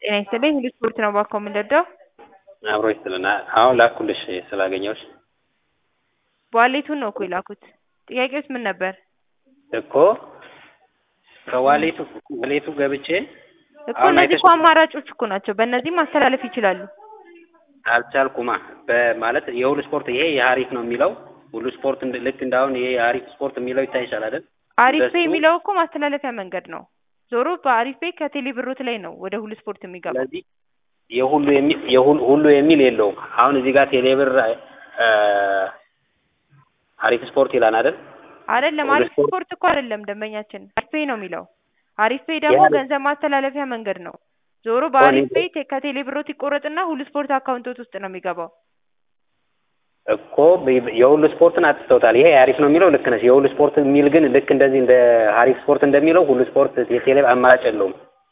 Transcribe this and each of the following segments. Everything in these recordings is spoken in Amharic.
ጤና ይስጥልኝ ሁሉ ስፖርት ነው እባክዎ የምንረዳው? አብሮ ይስጥልና አሁን ላኩልሽ ስላገኘሁሽ። ዋሌቱን ነው እኮ የላኩት። ጥያቄውስ ምን ነበር? እኮ ከዋሌቱ ገብቼ እኮ እነዚህ እኮ አማራጮች እኮ ናቸው። በእነዚህ ማስተላለፍ ይችላሉ። አልቻልኩማ በማለት የሁሉ ስፖርት ይሄ የሀሪፍ ነው የሚለው ሁሉ ስፖርት ልክ እንዳሁን ይሄ የሀሪፍ ስፖርት የሚለው ይታይሻል አይደል? አሪፍ ፔይ የሚለው እኮ ማስተላለፊያ መንገድ ነው። ዞሮ በአሪፍ ፔይ ከቴሌ ብሮት ላይ ነው ወደ ሁሉ ስፖርት የሚገባው። ስለዚህ ሁሉ የሚል የለውም። አሁን እዚህ ጋር ቴሌ ብር አሪፍ ስፖርት ይላል አይደል? አይደለም አሪፍ ስፖርት እኮ አይደለም ደንበኛችን አሪፍ ፔይ ነው የሚለው። አሪፍ ፔይ ደግሞ ገንዘብ ማስተላለፊያ መንገድ ነው። ዞሮ በአሪፍ ፔይ ከቴሌ ብሮት ይቆረጥና ሁሉ ስፖርት አካውንቶት ውስጥ ነው የሚገባው። እኮ የሁሉ ስፖርትን አጥፍተውታል። ይሄ አሪፍ ነው የሚለው ልክ ነሽ። የሁሉ ስፖርት የሚል ግን ልክ እንደዚህ እንደ አሪፍ ስፖርት እንደሚለው ሁሉ ስፖርት የቴሌ አማራጭ የለውም።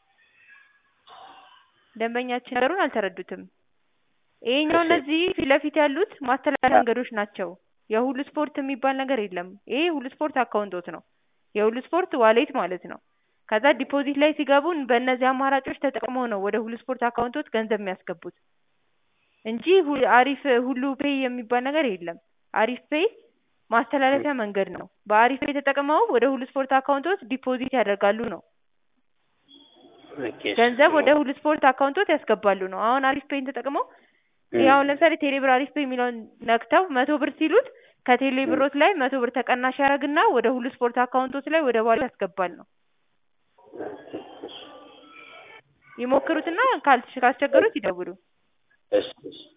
ደንበኛችን ነገሩን አልተረዱትም። ይሄኛው እነዚህ ፊት ለፊት ያሉት ማስተላለፊያ መንገዶች ናቸው። የሁሉ ስፖርት የሚባል ነገር የለም። ይሄ ሁሉ ስፖርት አካውንቶት ነው። የሁሉ ስፖርት ዋሌት ማለት ነው። ከዛ ዲፖዚት ላይ ሲገቡ በእነዚህ አማራጮች ተጠቅመው ነው ወደ ሁሉ ስፖርት አካውንቶት ገንዘብ የሚያስገቡት እንጂ አሪፍ ሁሉ ፔይ የሚባል ነገር የለም። አሪፍ ፔይ ማስተላለፊያ መንገድ ነው። በአሪፍ ፔይ ተጠቅመው ወደ ሁሉ ስፖርት አካውንቶት ዲፖዚት ያደርጋሉ ነው። ገንዘብ ወደ ሁሉ ስፖርት አካውንቶት ያስገባሉ ነው። አሁን አሪፍ ፔይን ተጠቅመው ያው ለምሳሌ ቴሌ ብር አሪፍ ፔይ የሚለውን ነክተው 100 ብር ሲሉት ከቴሌ ብሮት ላይ 100 ብር ተቀናሽ ያደርግና ወደ ሁሉ ስፖርት አካውንቶት ላይ ወደ ባሉ ያስገባል ነው። ይሞክሩትና ካስቸገሩት ይደውሉ። እሺ